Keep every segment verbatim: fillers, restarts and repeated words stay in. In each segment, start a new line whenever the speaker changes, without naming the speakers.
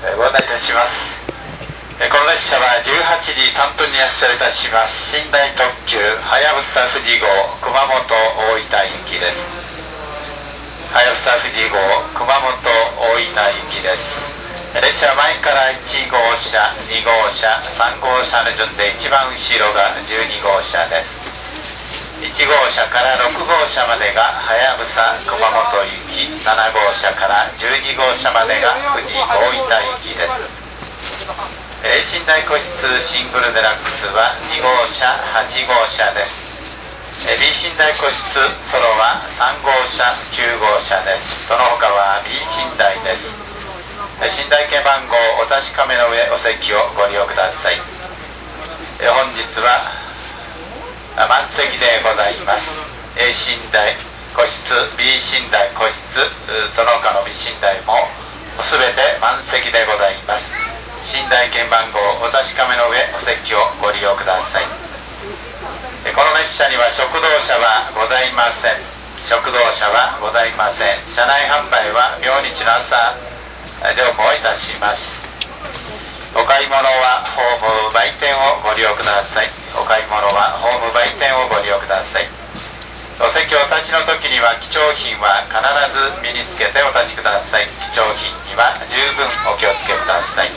ご案内いたします。この列車はじゅうはちじさんぷんに発車いたします寝台特急はやぶさ富士号熊本大分行きです。はやぶさ富士号熊本大分行きです。列車は前からいち号車、に号車、さん号車の順で一番後ろがじゅうに号車です。いち号車からろく号車までがはやぶさ熊本行き、なな号車からじゅうに号車までが富士大分行きです。えー、寝台個室シングルデラックスはに号車、はち号車です。えー、B 寝台個室ソロはさん号車、きゅう号車です。その他は B 寝台です。えー、寝台券番号お確かめの上お席をご利用ください。えー、本日は満席でございます。 A 寝台個室、 B 寝台個室、その他の B 寝台も全て満席でございます。寝台券番号お確かめの上お席をご利用ください。この列車には食堂車はございません。食堂車はございません。車内販売は明日の朝乗務をいたします。お買い物はホーム売店をご利用ください。お買い物はホーム売店をご利用ください。お席お立ちの時には貴重品は必ず身につけてお立ちください。貴重品には十分お気をつけください。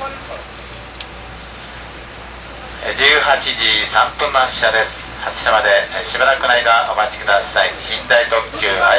じゅうはちじさんぷんの発車です。発車までしばらくの間お待ちください。寝台特急は